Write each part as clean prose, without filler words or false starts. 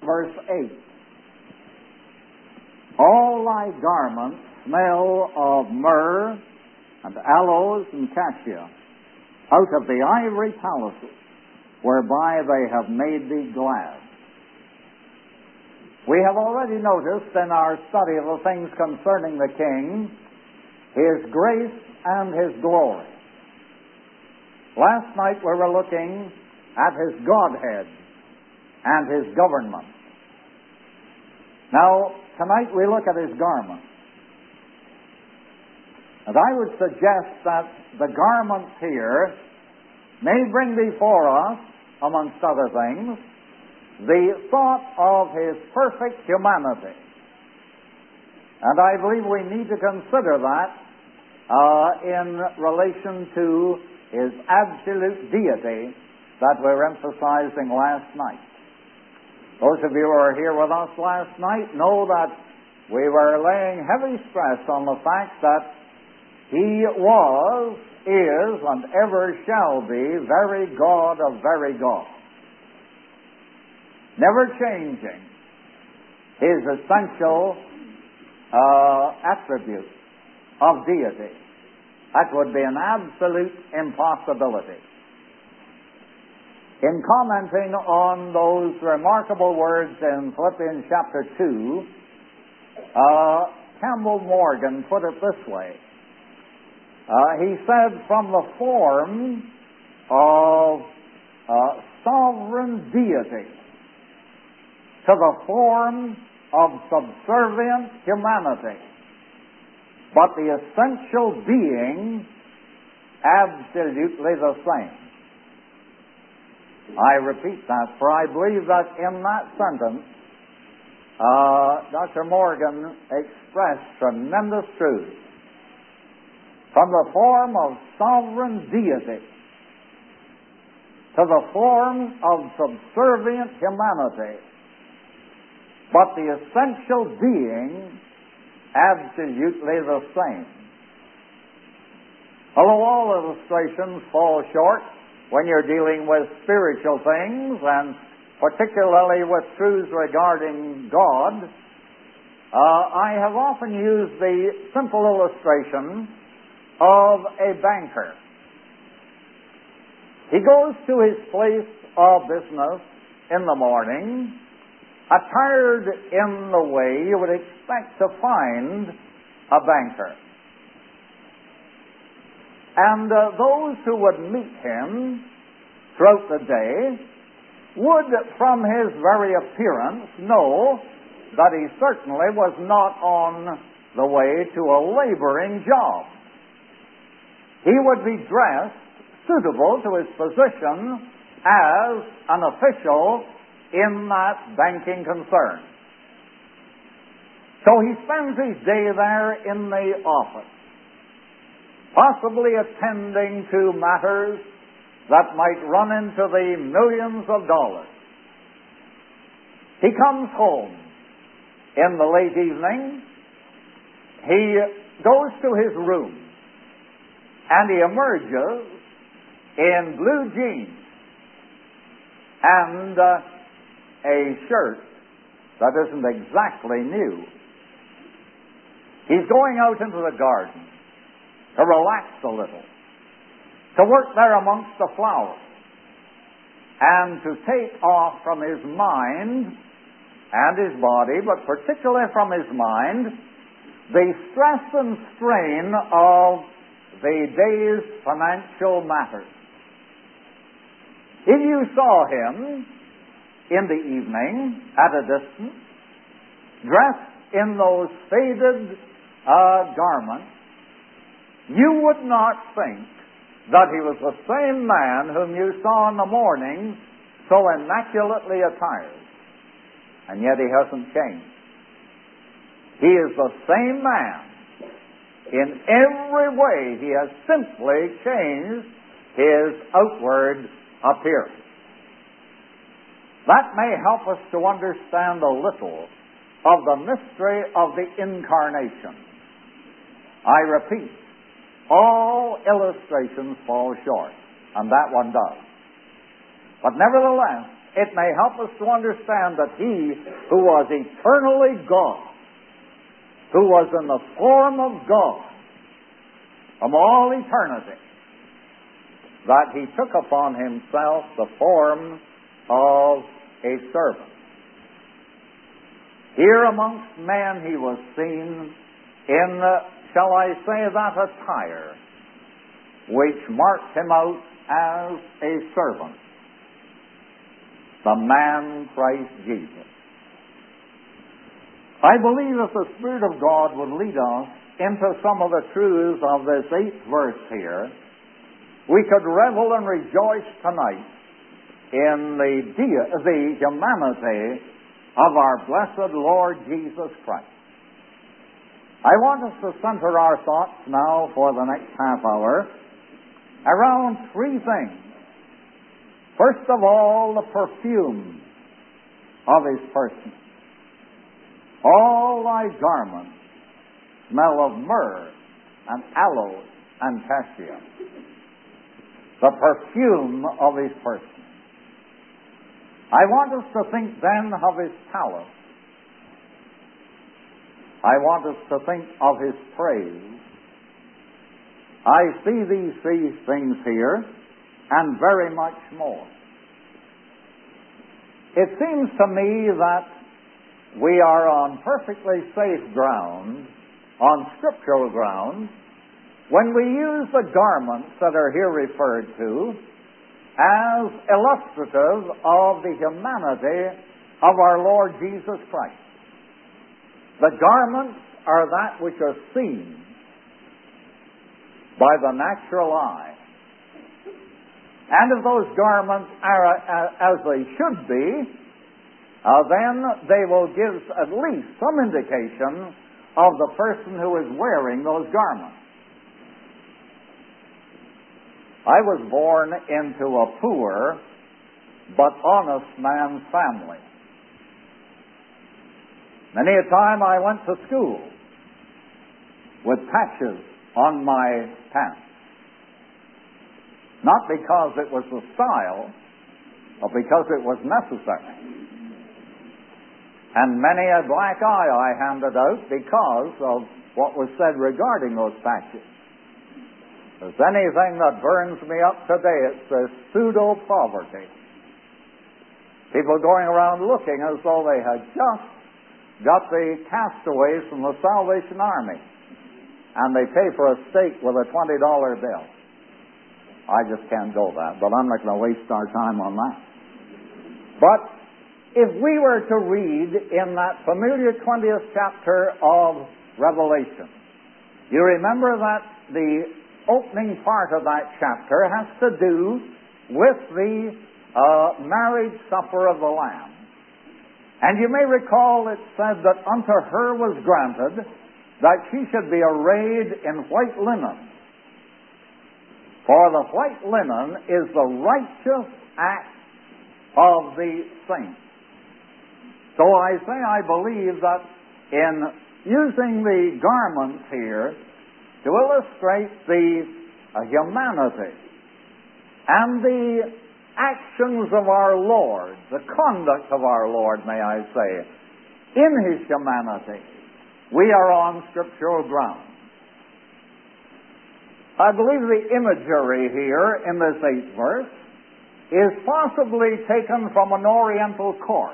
verse 8. All thy garments smell of myrrh and aloes and cassia, out of the ivory palaces, whereby they have made thee glad. We have already noticed in our study of the things concerning the King, His grace and His glory. Last night we were looking at His Godhead and His government. Now, tonight we look at His garments. And I would suggest that the garments here may bring before us, amongst other things, the thought of His perfect humanity. And I believe we need to consider that in relation to His absolute deity that we were emphasizing last night. Those of you who were here with us last night know that we were laying heavy stress on the fact that He was, is, and ever shall be very God of very God. Never changing His essential attribute of deity. That would be an absolute impossibility. In commenting on those remarkable words in Philippians chapter 2, Campbell Morgan put it this way. He said, from the form of sovereign deity to the form of subservient humanity, but the essential being absolutely the same. I repeat that, for I believe that in that sentence, Dr. Morgan expressed tremendous truth. From the form of sovereign deity to the form of subservient humanity, but the essential being absolutely the same. Although all illustrations fall short when you're dealing with spiritual things, and particularly with truths regarding God, I have often used the simple illustration of a banker. He goes to his place of business in the morning, attired in the way you would expect to find a banker. And those who would meet him throughout the day would, from his very appearance, know that he certainly was not on the way to a laboring job. He would be dressed suitable to his position as an official in that banking concern. So he spends his day there in the office, possibly attending to matters that might run into the millions of dollars. He comes home in the late evening. He goes to his room, and he emerges in blue jeans and a shirt that isn't exactly new. He's going out into the garden to relax a little, to work there amongst the flowers, and to take off from his mind and his body, but particularly from his mind, the stress and strain of the day's financial matters. If you saw him in the evening at a distance, dressed in those faded garments, you would not think that he was the same man whom you saw in the morning so immaculately attired. And yet he hasn't changed. He is the same man. In every way, he has simply changed his outward appearance. That may help us to understand a little of the mystery of the incarnation. I repeat, all illustrations fall short, and that one does. But nevertheless, it may help us to understand that He who was eternally God, who was in the form of God from all eternity, that He took upon Himself the form of a servant. Here amongst men He was seen in, shall I say, that attire which marked Him out as a servant, the man Christ Jesus. I believe if the Spirit of God would lead us into some of the truths of this 8th verse here, we could revel and rejoice tonight in the humanity of our blessed Lord Jesus Christ. I want us to center our thoughts now for the next half hour around 3 things. First of all, the perfume of His person. All thy garments smell of myrrh and aloes and cassia. The perfume of His person. I want us to think then of His palace. I want us to think of His praise. I see these 3 things here, and very much more. It seems to me that we are on perfectly safe ground, on scriptural ground, when we use the garments that are here referred to as illustrative of the humanity of our Lord Jesus Christ. The garments are that which are seen by the natural eye. And if those garments are as they should be, then they will give at least some indication of the person who is wearing those garments. I was born into a poor but honest man's family. Many a time I went to school with patches on my pants. Not because it was the style, but because it was necessary. And many a black eye I handed out because of what was said regarding those patches. If there's anything that burns me up today, it's this pseudo-poverty. People going around looking as though they had just got the castaways from the Salvation Army, and they pay for a steak with a $20 bill. I just can't go that, but I'm not going to waste our time on that. But if we were to read in that familiar 20th chapter of Revelation, you remember that the opening part of that chapter has to do with the marriage supper of the Lamb. And you may recall it said that unto her was granted that she should be arrayed in white linen. For the white linen is the righteous act of the saints. So I say I believe that in using the garments here to illustrate the humanity and the actions of our Lord, the conduct of our Lord, may I say, in His humanity, we are on scriptural ground. I believe the imagery here in this 8th verse is possibly taken from an Oriental court.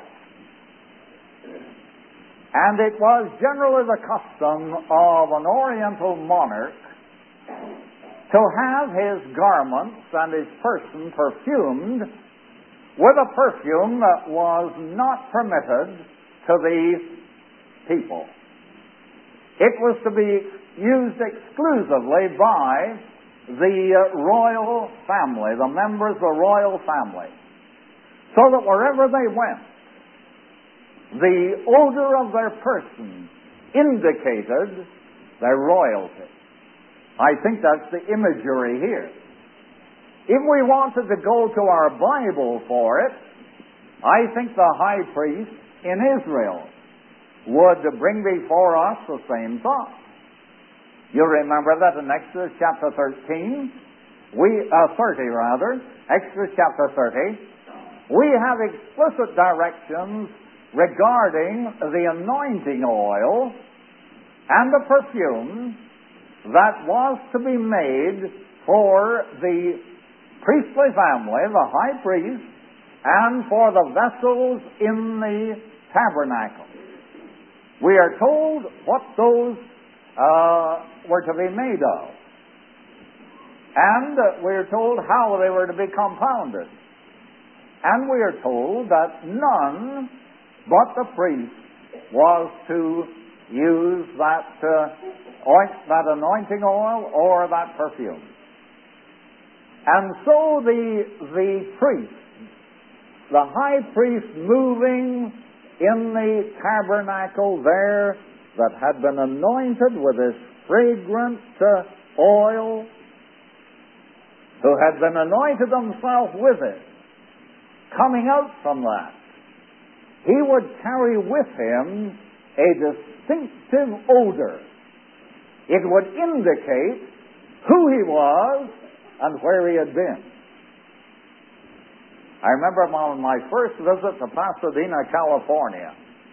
And it was generally the custom of an Oriental monarch to have his garments and his person perfumed with a perfume that was not permitted to the people. It was to be used exclusively by the royal family, the members of the royal family, so that wherever they went, the odor of their person indicated their royalty. I think that's the imagery here. If we wanted to go to our Bible for it, I think the high priest in Israel would bring before us the same thought. You remember that in Exodus chapter 30, Exodus chapter 30, we have explicit directions regarding the anointing oil and the perfume that was to be made for the priestly family, the high priest, and for the vessels in the tabernacle. We are told what those were to be made of. And we are told how they were to be compounded. And we are told that none but the priest was to use that anointing oil or that perfume. And so the priest, the high priest moving in the tabernacle there that had been anointed with this fragrant oil, who had been anointed himself with it, coming out from that, he would carry with him a distinctive odor. It would indicate who he was and where he had been. I remember on my first visit to Pasadena, California,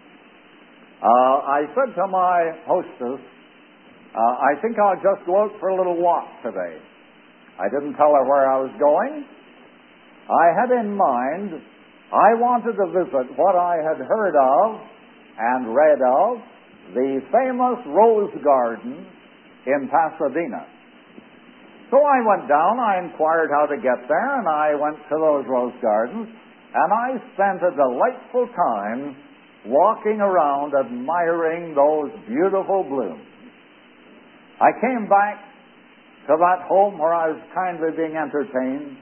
I said to my hostess, I think I'll just go out for a little walk today. I didn't tell her where I was going. I had in mind, I wanted to visit what I had heard of and read of, the famous Rose Garden in Pasadena. So I went down, I inquired how to get there, and I went to those Rose Gardens, and I spent a delightful time walking around admiring those beautiful blooms. I came back to that home where I was kindly being entertained.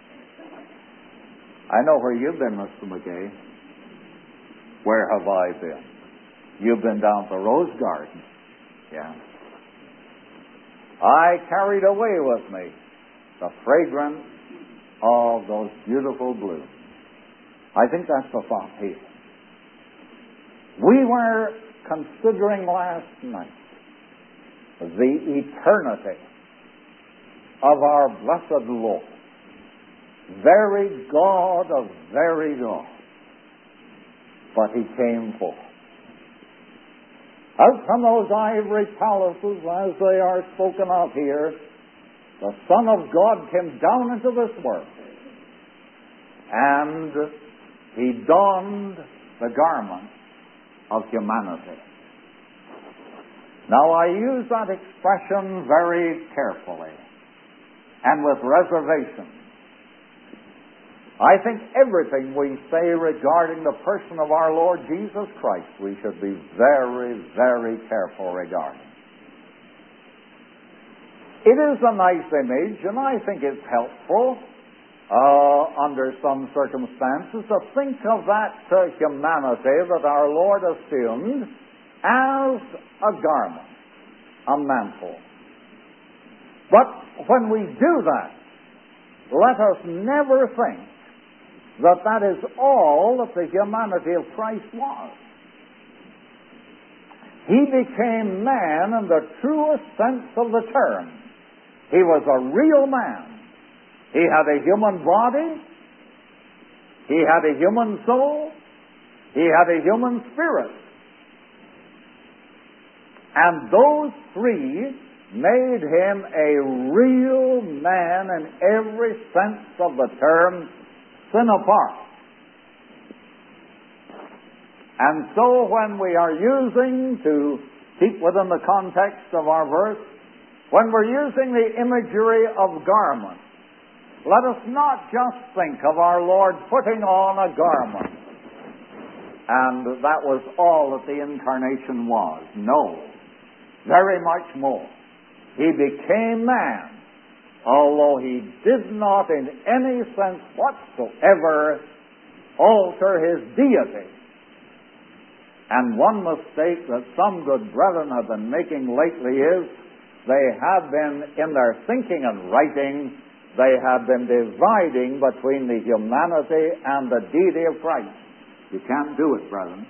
I know where you've been, Mr. McGay. Where have I been? You've been down to Rose Garden. Yeah. I carried away with me the fragrance of those beautiful blooms. I think that's the thought here. We were considering last night the eternity of our blessed Lord. Very God of very God. But He came forth. Out from those ivory palaces, as they are spoken of here, the Son of God came down into this world. And He donned the garment of humanity. Now, I use that expression very carefully and with reservation. I think everything we say regarding the person of our Lord Jesus Christ, we should be very, very careful regarding. It is a nice image, and I think it's helpful under some circumstances to think of that humanity that our Lord assumed as a garment, a mantle. But when we do that, let us never think that that is all that the humanity of Christ was. He became man in the truest sense of the term. He was a real man. He had a human body. He had a human soul. He had a human spirit. And those three made him a real man in every sense of the term, sin apart. And so when we are using, to keep within the context of our verse, when we're using the imagery of garments, let us not just think of our Lord putting on a garment and that was all that the incarnation was. No. Very much more. He became man, although He did not in any sense whatsoever alter His deity. And one mistake that some good brethren have been making lately is they have been, in their thinking and writing, they have been dividing between the humanity and the deity of Christ. You can't do it, brethren.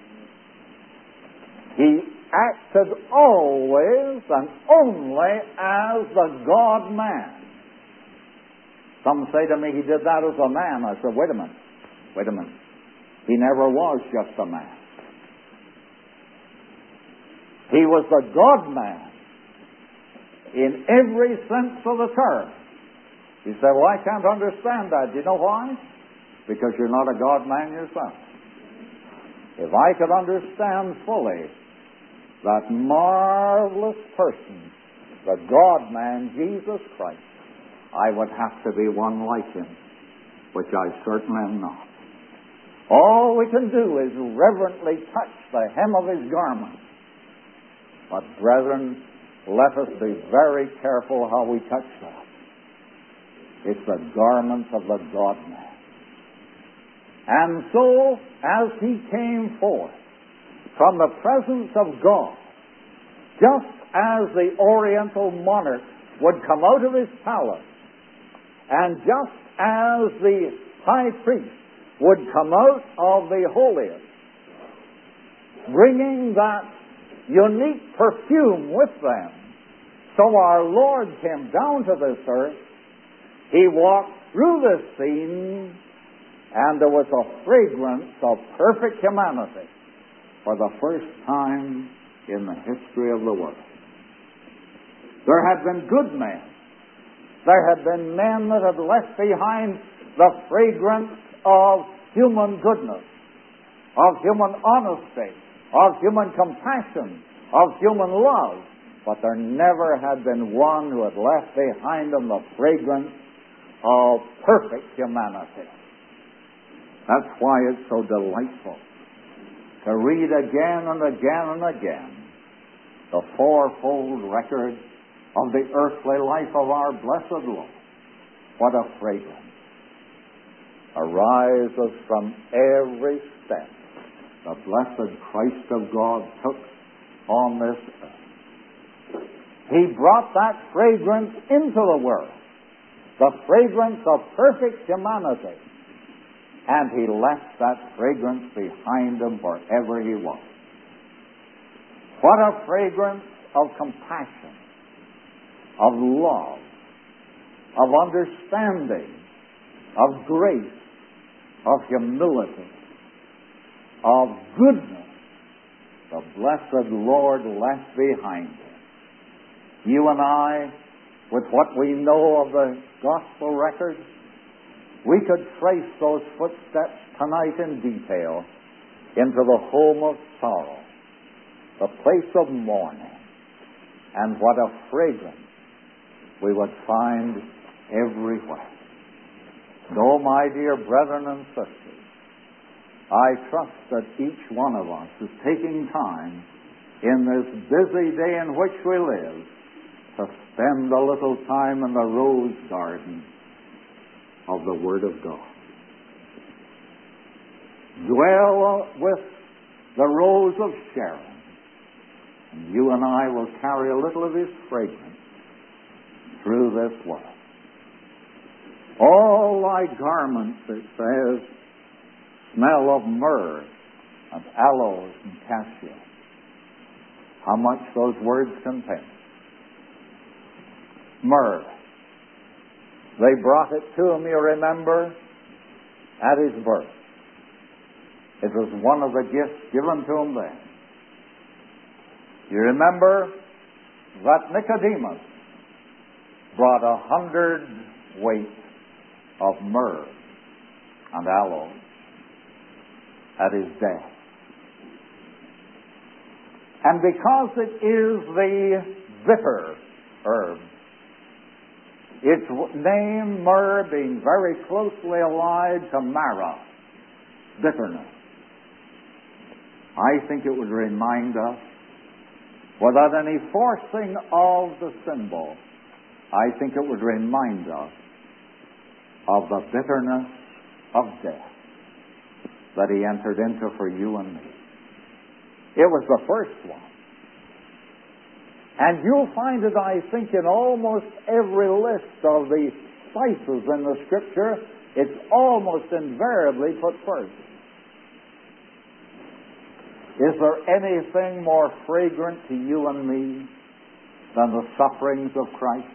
He acted always and only as the God-man. Some say to me, He did that as a man. I said, wait a minute. Wait a minute. He never was just a man. He was the God-man in every sense of the term. You say, well, I can't understand that. Do you know why? Because you're not a God-man yourself. If I could understand fully that marvelous person, the God-man, Jesus Christ, I would have to be one like him, which I certainly am not. All we can do is reverently touch the hem of his garment. But, brethren, let us be very careful how we touch that. It's the garment of the God-man. And so, as he came forth from the presence of God, just as the Oriental monarch would come out of his palace, and just as the high priest would come out of the holiest, bringing that unique perfume with them, so our Lord came down to this earth. He walked through this scene, and there was a fragrance of perfect humanity for the first time in the history of the world. There had been good men. There had been men that had left behind the fragrance of human goodness, of human honesty, of human compassion, of human love. But there never had been one who had left behind him the fragrance of perfect humanity. That's why it's so delightful to read again and again and again the fourfold record of the earthly life of our blessed Lord. What a fragrance arises from every step the blessed Christ of God took on this earth. He brought that fragrance into the world, the fragrance of perfect humanity, and he left that fragrance behind him wherever he was. What a fragrance of compassion, of love, of understanding, of grace, of humility, of goodness the blessed Lord left behind him. You and I, with what we know of the gospel record, we could trace those footsteps tonight in detail into the home of sorrow, the place of mourning, and what a fragrance we would find everywhere. And oh, my dear brethren and sisters, I trust that each one of us is taking time in this busy day in which we live to spend a little time in the rose garden of the Word of God. Dwell with the rose of Sharon, and you and I will carry a little of his fragrance through this world. All thy garments, it says, smell of myrrh and aloes and cassia. How much those words contain. Myrrh. They brought it to him, you remember, at his birth. It was one of the gifts given to him then. You remember that Nicodemus brought 100 weight of myrrh and aloes at his death. And because it is the bitter herb, its name, myrrh, being very closely allied to mara, bitterness, I think it would remind us, without any forcing of the symbol, I think it would remind us of the bitterness of death that he entered into for you and me. It was the first one. And you'll find it, I think, in almost every list of the spices in the Scripture. It's almost invariably put first. Is there anything more fragrant to you and me than the sufferings of Christ?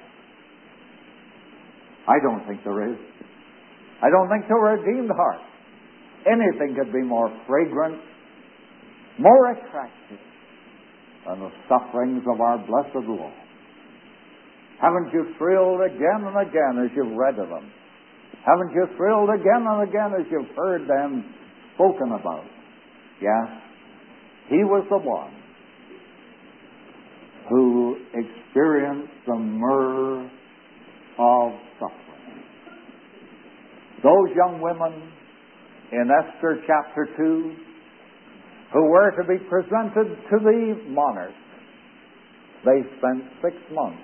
I don't think there is. I don't think to a redeemed heart anything could be more fragrant, more attractive than the sufferings of our blessed Lord. Haven't you thrilled again and again as you've read of them? Haven't you thrilled again and again as you've heard them spoken about? Yes, he was the one who experienced the myrrh of suffering. Those young women in Esther chapter 2 who were to be presented to the monarch, they spent 6 months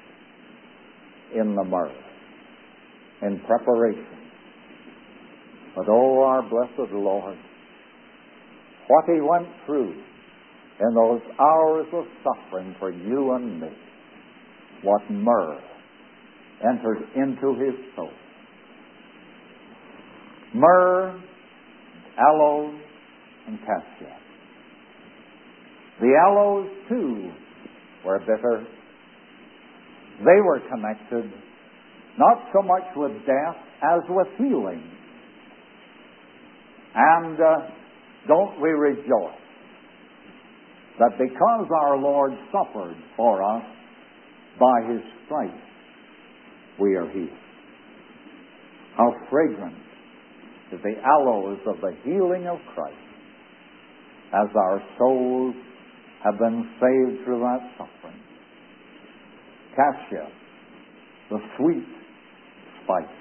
in the myrrh, in preparation. But oh, our blessed Lord, what he went through in those hours of suffering for you and me, what myrrh entered into his soul. Myrrh, aloes, and cassia. The aloes, too, were bitter. They were connected not so much with death as with healing. And don't we rejoice that because our Lord suffered for us, by his stripes we are healed. How fragrant is the aloes of the healing of Christ as our souls have been saved through that suffering. Cassia, the sweet spice.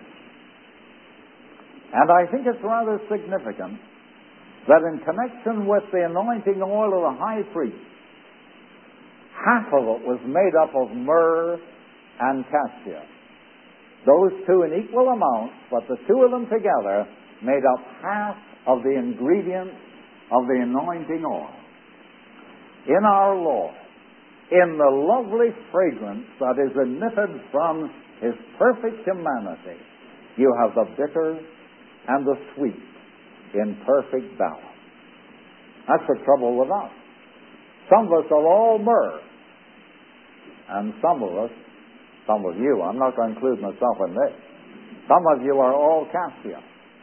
And I think it's rather significant that in connection with the anointing oil of the high priest, half of it was made up of myrrh and cassia. Those two in equal amounts, but the two of them together made up half of the ingredients of the anointing oil. In our Lord, in the lovely fragrance that is emitted from his perfect humanity, you have the bitter and the sweet in perfect balance. That's the trouble with us. Some of us are all myrrh, and some of you, I'm not going to include myself in this, some of you are all cassia.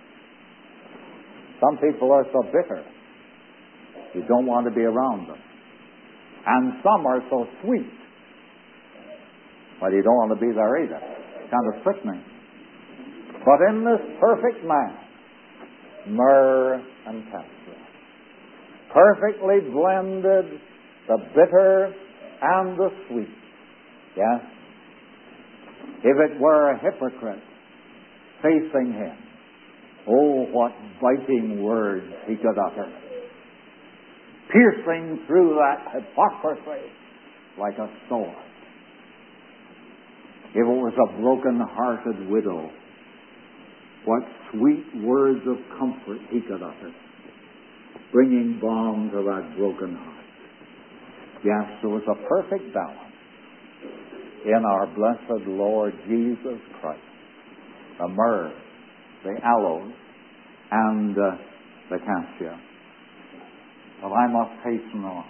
Some people are so bitter, you don't want to be around them. And some are so sweet, but you don't want to be there either. Kind of sickening. But in this perfect man, myrrh and cassia, perfectly blended, the bitter and the sweet. Yes? If it were a hypocrite facing him, oh, what biting words he could utter, piercing through that hypocrisy like a sword. If it was a broken-hearted widow, what sweet words of comfort he could utter, bringing balm to that broken heart. Yes, there was a perfect balance in our blessed Lord Jesus Christ. The myrrh, the aloes, and the cassia. But I must hasten on.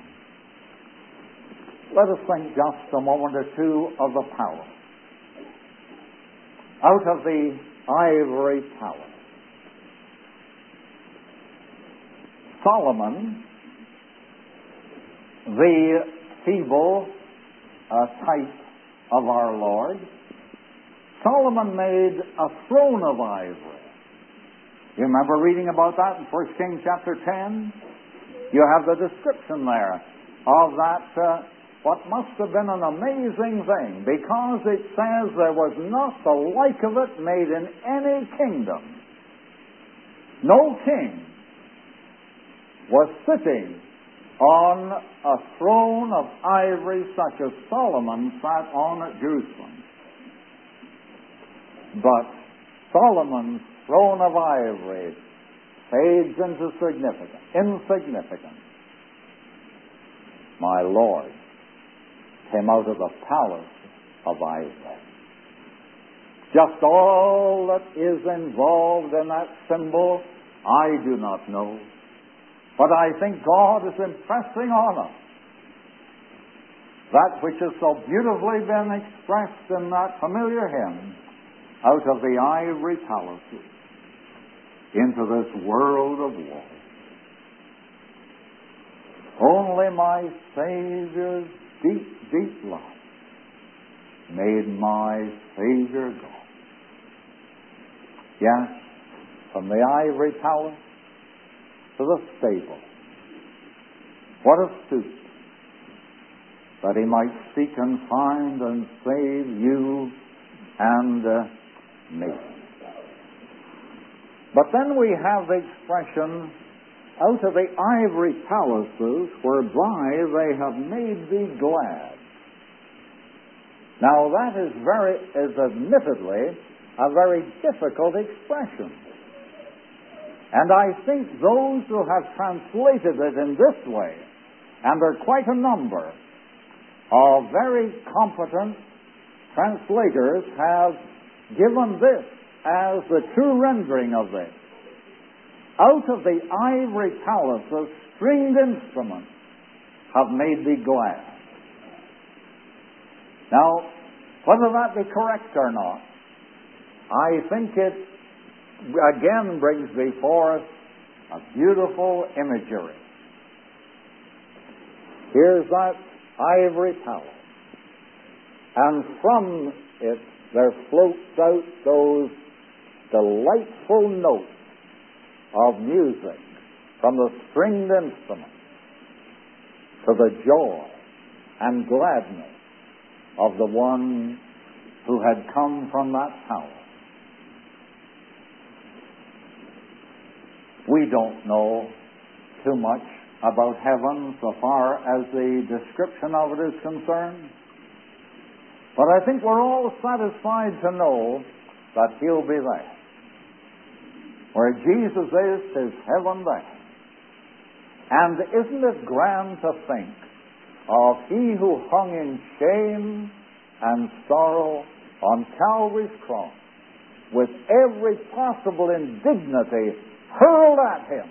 Let us think just a moment or two of the palace. Out of the ivory palace, Solomon, the feeble type of our Lord, Solomon made a throne of ivory. You remember reading about that in 1 Kings chapter 10? You have the description there of that, what must have been an amazing thing, because it says there was not the like of it made in any kingdom. No king was sitting on a throne of ivory such as Solomon sat on at Jerusalem. But Solomon's throne of ivory fades into insignificance. My Lord came out of the palace of ivory. Just all that is involved in that symbol, I do not know. But I think God is impressing on us that which has so beautifully been expressed in that familiar hymn, out of the ivory palaces. into this world of woe. Only my Savior's deep, deep love made my Savior go. Yes, from the ivory palace to the stable. What a stoop, that he might seek and find and save you and me. But then we have the expression, out of the ivory palaces whereby they have made thee glad. Now that is admittedly a very difficult expression. And I think those who have translated it in this way, and there are quite a number of very competent translators, have given this as the true rendering of this. Out of the ivory palaces, stringed instruments have made thee glad. Now, whether that be correct or not, I think it again brings before us a beautiful imagery. Here's that ivory palace, and from it there floats out those delightful notes of music from the stringed instrument to the joy and gladness of the one who had come from that palace. We don't know too much about heaven so far as the description of it is concerned, but I think we're all satisfied to know that he'll be there. Where Jesus is, 'tis heaven there. And isn't it grand to think of he who hung in shame and sorrow on Calvary's cross, with every possible indignity hurled at him,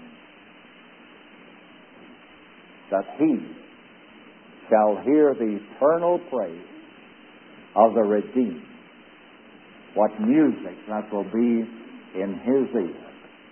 that he shall hear the eternal praise of the redeemed. What music that will be in his ear.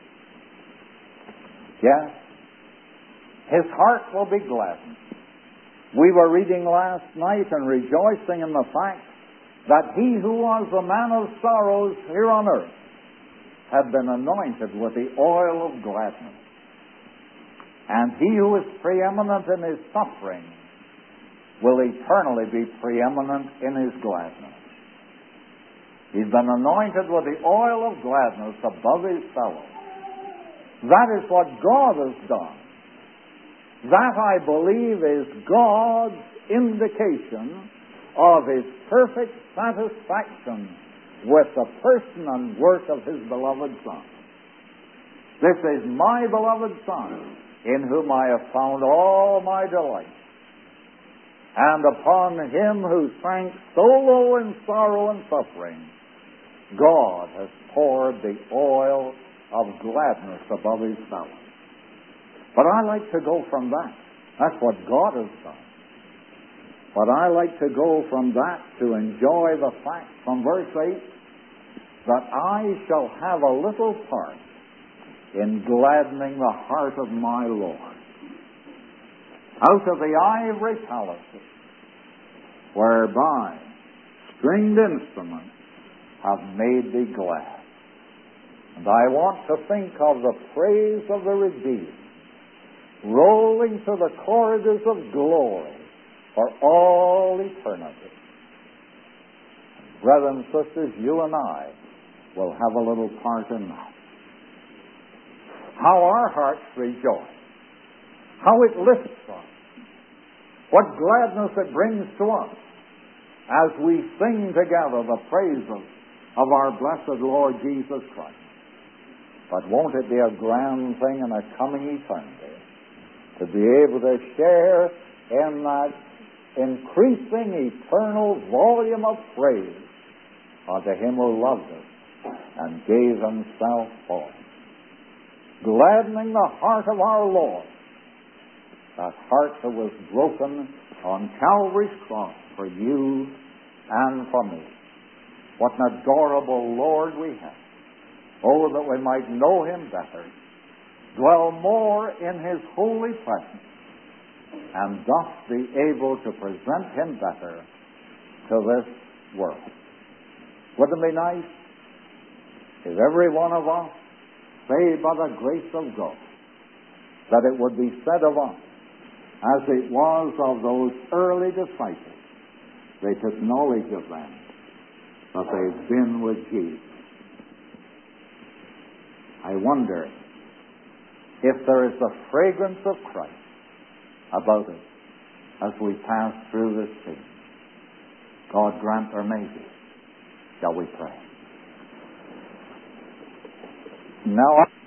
Yes, his heart will be gladdened. We were reading last night and rejoicing in the fact that he who was the man of sorrows here on earth had been anointed with the oil of gladness. And he who is preeminent in his suffering will eternally be preeminent in his gladness. He's been anointed with the oil of gladness above his fellows. That is what God has done. That, I believe, is God's indication of his perfect satisfaction with the person and work of his beloved Son. This is my beloved Son, in whom I have found all my delight. And upon him who sank so low in sorrow and suffering, God has poured the oil of gladness above his fellows. But I like to go from that. That's what God has done. But I like to go from that to enjoy the fact from verse 8 that I shall have a little part in gladdening the heart of my Lord. Out of the ivory palaces, whereby stringed instruments have made thee glad. And I want to think of the praise of the redeemed rolling to the corridors of glory for all eternity. Brothers and sisters, you and I will have a little part in that. How our hearts rejoice. How it lifts us. What gladness it brings to us as we sing together the praises of our blessed Lord Jesus Christ. But won't it be a grand thing in a coming eternity to be able to share in that increasing eternal volume of praise unto him who loved us and gave himself for us, gladdening the heart of our Lord, that heart that was broken on Calvary's cross for you and for me. What an adorable Lord we have. Oh, that we might know Him better, dwell more in His holy presence, and thus be able to present Him better to this world. Wouldn't it be nice if every one of us, saved by the grace of God, that it would be said of us, as it was of those early disciples, they took knowledge of them, that they've been with Jesus. I wonder if there is the fragrance of Christ about us as we pass through this scene. God grant there may be. Shall we pray? Now